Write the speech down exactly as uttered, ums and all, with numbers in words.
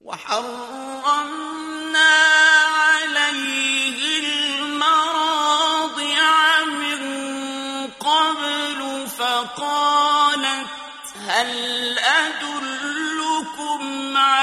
وحرمنا عليه المراضع من قبل فقالت هل أدلكم على